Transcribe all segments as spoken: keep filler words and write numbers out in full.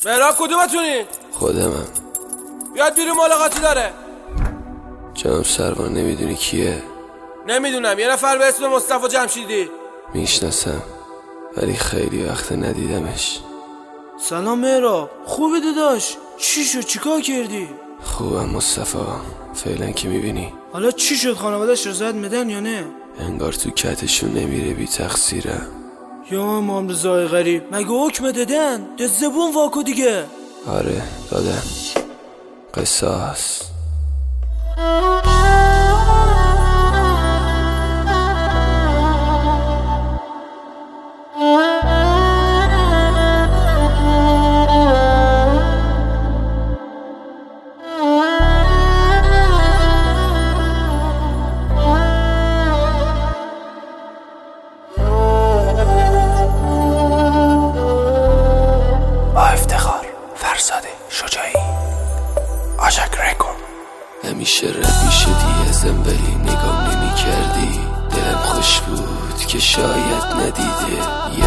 مهراب کدومتونی؟ خودمم. بیاد بیرون ملاقاتی داره. جناب سروان نمیدونی کیه؟ نمیدونم، یه نفر به اسم مصطفی جمشیدی. میشناسم ولی خیلی وقت ندیدمش. سلام مهراب، خوبی داداش؟ چی شد؟ چیکار کردی؟ خوبم مصطفی، فعلا که میبینی. حالا چی شد؟ خانواده‌اش رضایت میدن یا نه؟ انگار تو کتشون نمیره، بی تقصیرم. یا امام رضای غریب، مگه حکم دادن؟ ده زبون واکو دیگه. آره دادن. قصاص. همیشه رد میشدی ازم ولی نگام نمی کردی. دلم خوش بود که شاید ندیده.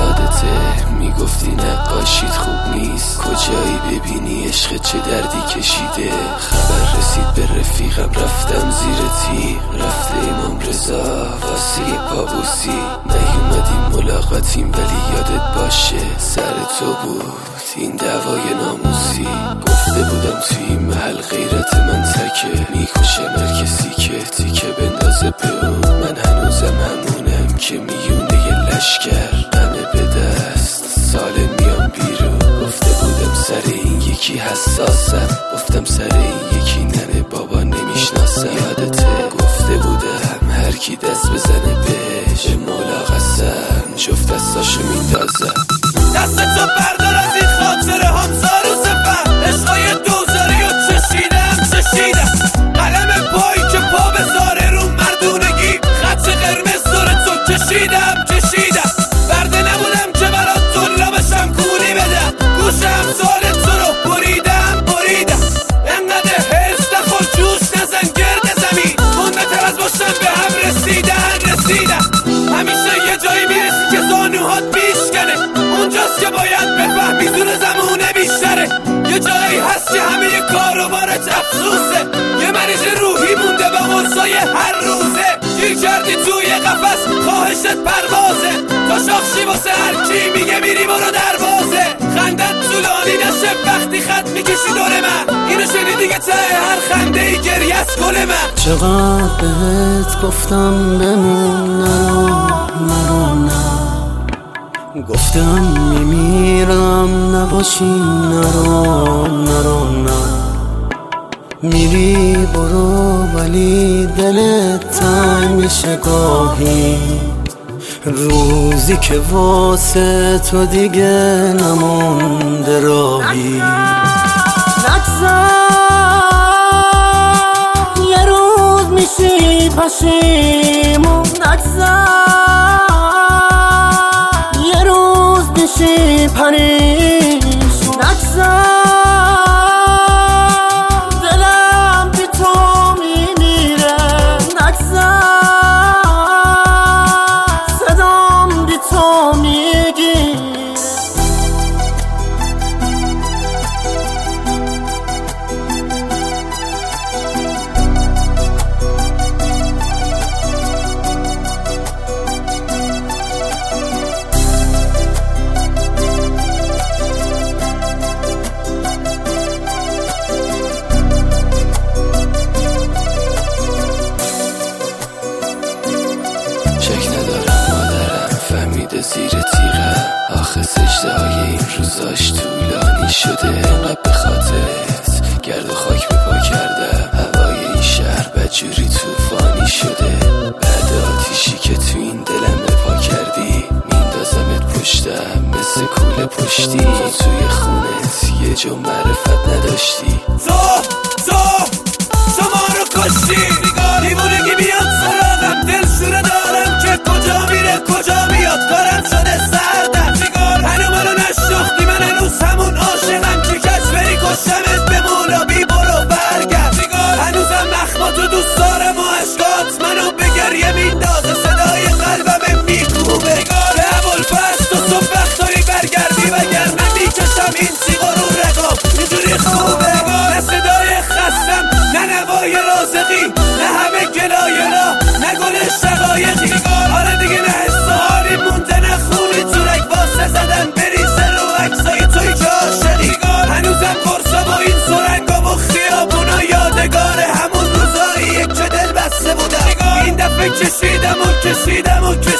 یادته میگفتی نقاشیت خوب نیست، کجایی ببینی عشق چه دردی کشیده. خبر رسید به رفیقم، رفتم زیر تیغ. رفته امام رضا واسه پابوسی. نیومدیم ملاقاتیم ولی یادت باشه سر تو بود این دعوای ناموسی. گفته بودم توی این محل غیرت من تکه، میکشه هر کسی که تیکه بندازه به اون. من هنوزم همونم که میونه یه لشکر، همه به دست سالم میام بیرون. گفته بودم سر این یکی حساسم، گفتم سر این یکی ننه بابا نمیشناسم. یادته گفته بودم هر کی دست بزنه بهش به مولا قسم جفت دستاشو میندازم. دست تو بردار از این خاطره همسار و سفر، عشقای دوزاری و چشیدم چشیدم. قلم پایی که پا بذاره رو مردونگی، خط قرمز داره تو کشیدم کشیدم. برده نبودم که برات دلا بشم کولی بدم، گوشم سال تو رو بریدم بریدم. انقدر حرص نخور جوش نزن گرد زمین، منتر از باشم به هم رسیدن رسیدن. همیشه یه جایی میرسی که زانوهات بیشکنه، اونجاست که باید بفهمی زور زمونه بیشتره. یه جایی هست که همه یه کاروبارت افسوسه، یه مریض روحی مونده با قرصای هر روزه. گیر کردی توی قفس خواهشت پروازه، تا شاخشی واسه هر کی میگه میری برو دروازه. خندت طولانی نشه وقتی خط میکشی دور من، اینو شنیدی که ته هر خنده ای گریه از گل من. چقدر بهت گفتم بمون نرو نرو نه، گفتم میمیرم نباشی نرو نرو نه. میری برو ولی دلت تنگ میشه گاهی، روزی که واسه تو دیگه نمونده راهی. نگذار یه روز میشی پشیمون، نگذار یه روز میشی پریشون، نگذار دلم بی تو میمیره، نگذار صدام بی تو میگیره. زیر تیغه آخه سجده های این روزاش طولانی شده. انقدر به خاطرت گرد و خاک به پا کرده، هوای این شهر بدجوری توفانی شده. بعد آتیشی که تو این دلم به پا کردی، میندازمت پشتم مثل کوله پشتی. تو توی خونت یه جو معرفت نداشتی. تو تو شما رو کشتی، دیوونگی بیاد سراغم، دل شوره دارم که کجا میره کجا میاد. کارم شده سردم هنو منو نشناختی، من هنوز همون عاشقم که کش بری کشتمت به مولا بی برو برگرد. هنوزم نخماتو دوست دارم و عشقات منو به گریه میندازه، صدای قلبم میکوبه. به ابوالفضل تو صبح وقت داری برگردی، وگرنه میکشم این سیغا رو رد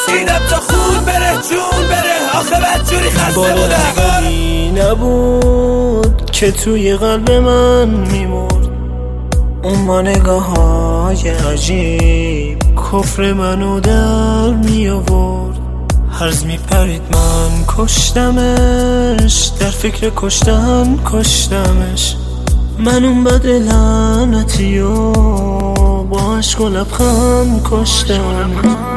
کشیدم تا خون بره جون بره، آخه بدجوری خسته بودم. باری نبود که توی قلب من میمرد، اون با نگاه های عجیب کفر منو در می آورد. هرز می پرید من کشتمش، در فکر کشتن کشتمش. من اون بد لعنتی و با عشق و لبخند کشتم.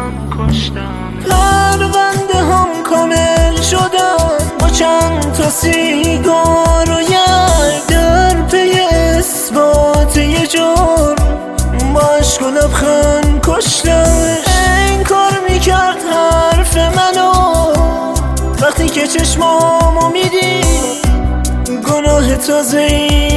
پرونده هم کامل شدن با چند تا سیگار و یک در پی اثبات یه جور، با عشق و لبخند کشتمش. این کار میکرد حرف منو وقتی که چشمامو میدی، گناه تازه‌ای